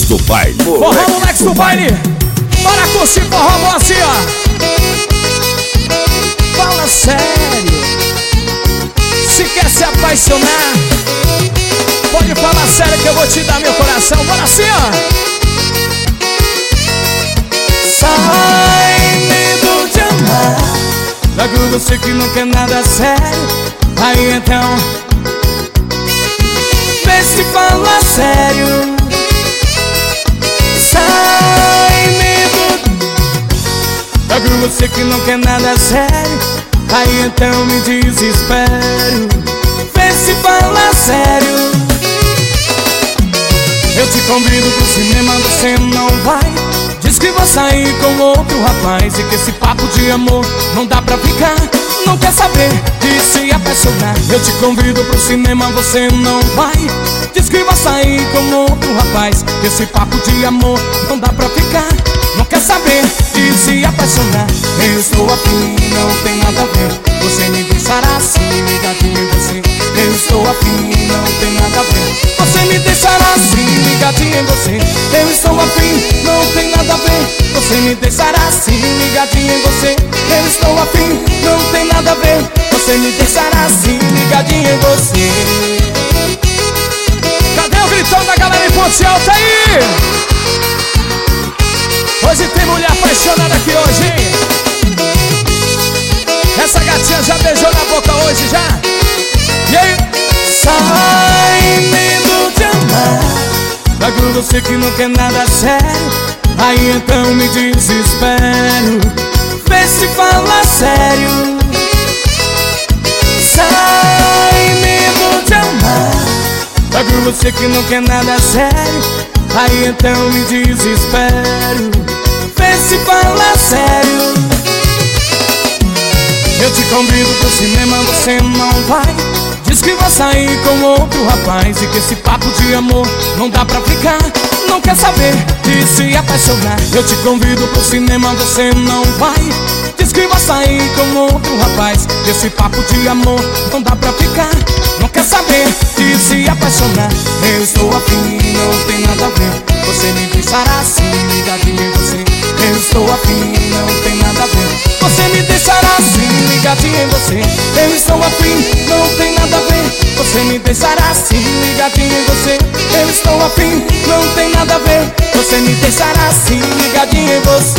do baile. Forró, moleques do baile. Bora curtir forró, bom assim, ó. Fala sério. Se quer se apaixonar, pode falar sério que eu vou te dar meu coração. Bora assim, ó. Sai, medo de amar. Logo você que não quer nada sério. Aí então vê se fala sério. Sai, medo. Logo você que não quer nada sério. Aí então me desespero. Vê se fala sério. Eu te convido pro cinema, você não vai. Diz que vai sair com outro rapaz e que esse papo de amor não dá pra ficar. Não quer saber de se apaixonar. Eu te convido pro cinema, você não vai. Diz que vai sair com outro rapaz, que esse papo de amor não dá pra ficar. Não quer saber de se apaixonar. Eu estou afim, não tem nada a ver. Você me deixará assim, ligadinho em você. Eu estou afim, não tem nada a ver. Você me deixará assim, ligadinho em você. Eu estou afim, não tem nada a ver. Você me deixará assim, ligadinho em você. Eu estou afim, não tem nada a ver. Você me deixará assim, ligadinho em você. Cadê o gritão da galera em Ponte Alta aí? Hoje tem mulher apaixonada aqui hoje, hein? Essa gatinha já beijou na boca hoje, já? E aí? Sai, medo de amar. Logo você que não quer nada sério. Aí então me desespero. Vê se fala sério. Sai, medo de amar. Logo você que não quer nada sério. Aí então me desespero. Vê se fala sério. Eu te convido pro cinema, você não vai. Diz que vai sair com outro rapaz e que esse papo de amor não dá pra ficar. Não quer saber de se apaixonar. Eu te convido pro cinema, você não vai. Diz que vai sair com outro rapaz, que esse papo de amor não dá pra ficar. Não quer saber de se apaixonar. Eu estou afim, não tem nada a ver. Você me deixará assim, ligadinho em você. Eu estou afim, não tem nada a ver. Você me deixará assim, ligadinho em você. Eu estou afim, não tem nada a ver. Você me deixará assim, ligadinho em você. Eu estou afim, não tem nada a ver. Você me deixará assim, ligadinho em você.